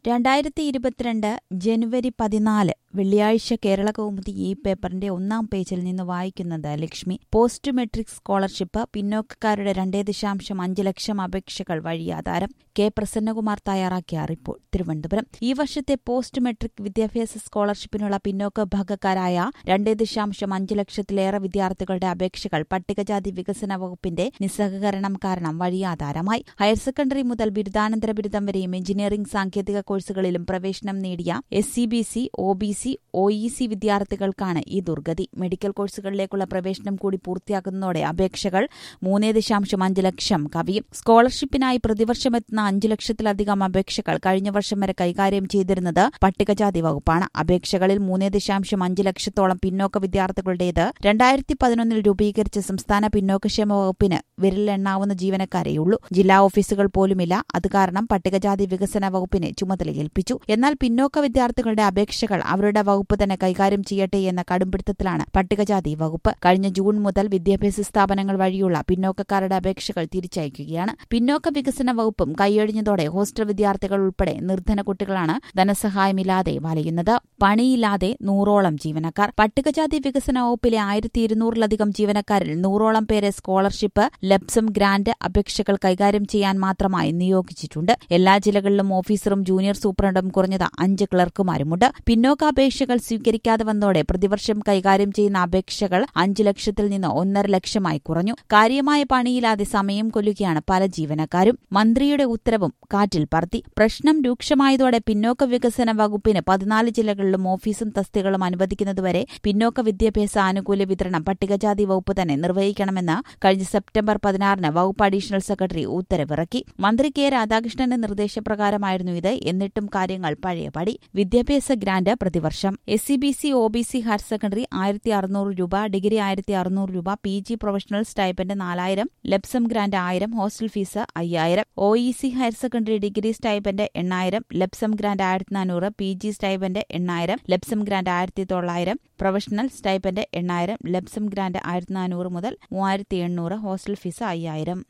2022 ജനുവരി 14 വെള്ളിയാഴ്ച കേരള കൗമുദി ഈ പേപ്പറിന്റെ ഒന്നാം പേജിൽ നിന്ന് വായിക്കുന്നത് ലക്ഷ്മി. പോസ്റ്റ് മെട്രിക് സ്കോളർഷിപ്പ് പിന്നോക്കക്കാരുടെ 2.5 ലക്ഷം അപേക്ഷകൾ വഴിയാധാരം. കെ പ്രസന്നകുമാർ തയ്യാറാക്കിയ റിപ്പോർട്ട്. തിരുവനന്തപുരം. ഈ വർഷത്തെ പോസ്റ്റ് മെട്രിക് വിദ്യാഭ്യാസ സ്കോളർഷിപ്പിനുള്ള പിന്നോക്ക വിഭാഗക്കാരായ 2.5 ലക്ഷത്തിലേറെ വിദ്യാർത്ഥികളുടെ അപേക്ഷകൾ പട്ടികജാതി വികസന വകുപ്പിന്റെ നിസ്സഹകരണം കാരണം വഴിയാധാരമായി. ഹയർ സെക്കൻഡറി മുതൽ ബിരുദാനന്തര ബിരുദം വരെയും എഞ്ചിനീയറിംഗ് സാങ്കേതിക കോഴ്സുകളിലും പ്രവേശനം നേടിയ SCBC, OBC, OEC വിദ്യാർത്ഥികൾക്കാണ് ഈ ദുർഗതി. മെഡിക്കൽ കോഴ്സുകളിലേക്കുള്ള പ്രവേശനം കൂടി പൂർത്തിയാക്കുന്നതോടെ അപേക്ഷകൾ 3.5 ലക്ഷം കവിയും. സ്കോളർഷിപ്പിനായി പ്രതിവർഷമെത്തുന്ന 5 ലക്ഷത്തിലധികം അപേക്ഷകൾ കഴിഞ്ഞ വർഷം വരെ കൈകാര്യം ചെയ്തിരുന്നത് പട്ടികജാതി വകുപ്പാണ്. അപേക്ഷകളിൽ 3.5 ലക്ഷത്തോളം പിന്നോക്ക വിദ്യാർത്ഥികളുടേത് 2011 രൂപീകരിച്ച സംസ്ഥാന പിന്നോക്കക്ഷേമ വകുപ്പിന് വിരലിലെണ്ണാവുന്ന ജീവനക്കാരെയുള്ളൂ. ജില്ലാ ഓഫീസുകൾ പോലുമില്ല. അത് കാരണം പട്ടികജാതി വികസന വകുപ്പിനെ ചുമതലയേൽപ്പിച്ചു. എന്നാൽ പിന്നോക്ക വിദ്യാർത്ഥികളുടെ അപേക്ഷകൾ അവരുടെ വകുപ്പ് തന്നെ കൈകാര്യം ചെയ്യട്ടെ എന്ന കടുംപിടുത്തത്തിലാണ് പട്ടികജാതി വകുപ്പ്. കഴിഞ്ഞ ജൂൺ മുതൽ വിദ്യാഭ്യാസ സ്ഥാപനങ്ങൾ വഴിയുള്ള പിന്നോക്കക്കാരുടെ അപേക്ഷകൾ തിരിച്ചയക്കുകയാണ്. പിന്നോക്ക വികസന വകുപ്പും കൈയൊഴിഞ്ഞതോടെ ഹോസ്റ്റൽ വിദ്യാർത്ഥികൾ ഉൾപ്പെടെ നിർധന കുട്ടികളാണ് ധനസഹായമില്ലാതെ വലയുന്നത്. പണിയില്ലാതെ 100ഓളം ജീവനക്കാർ. പട്ടികജാതി വികസന വകുപ്പിലെ 1200-ലധികം ജീവനക്കാരിൽ 100ഓളം പേരെ സ്കോളർഷിപ്പ്, ലബ്സം, ഗ്രാന്റ് അപേക്ഷകൾ കൈകാര്യം ചെയ്യാൻ മാത്രമായി നിയോഗിച്ചിട്ടുണ്ട്. എല്ലാ ജില്ലകളിലും ഓഫീസറും ജൂനിയർ സൂപ്രണ്ടും കുറഞ്ഞത് 5 ക്ലർക്കുമാരുമുണ്ട്. പിന്നോക്കാപേക്ഷകൾ സ്വീകരിക്കാതെ വന്നതോടെ പ്രതിവർഷം കൈകാര്യം ചെയ്യുന്ന അപേക്ഷകൾ 5 ലക്ഷത്തിൽ നിന്ന് 1.5 ലക്ഷമായി കുറഞ്ഞു. കാര്യമായ പണിയില്ലാതെ സമയം കൊല്ലുകയാണ് പല ജീവനക്കാരും. മന്ത്രിയുടെ ഉത്തരവും കാറ്റിൽ പറത്തി. പ്രശ്നം രൂക്ഷമായതോടെ പിന്നോക്ക വികസന വകുപ്പിന് 14 ജില്ലകളിലും ഓഫീസും തസ്തികകളും അനുവദിക്കുന്നതുവരെ പിന്നോക്ക വിദ്യാഭ്യാസ ആനുകൂല്യ വിതരണം പട്ടികജാതി വകുപ്പ് തന്നെ നിർവഹിക്കണമെന്ന് കഴിഞ്ഞ സെപ്റ്റംബർ 16 വകുപ്പ് അഡീഷണൽ സെക്രട്ടറി ഉത്തരവിറക്കി. മന്ത്രി കെ രാധാകൃഷ്ണന്റെ നിർദ്ദേശപ്രകാരമായിരുന്നു ഇത്. എന്നിട്ടും കാര്യങ്ങൾ പഴയപടി. വിദ്യാഭ്യാസ ഗ്രാന്റ് പ്രതിവർഷം SCBC, OBC ഹയർ സെക്കൻഡറി 1600 രൂപ, ഡിഗ്രി 1600 രൂപ, PG professional stipend 4000, lump sum grant 1000, hostel fees 5000. OEC higher secondary degree stipend 8000, lump sum grant 1400, PG stipend 8000, lump sum grant 1900, professional stipend 8000, lump sum grant 1400 മുതൽ 3800, ഹോസ്റ്റൽ ഫീസ് 5000.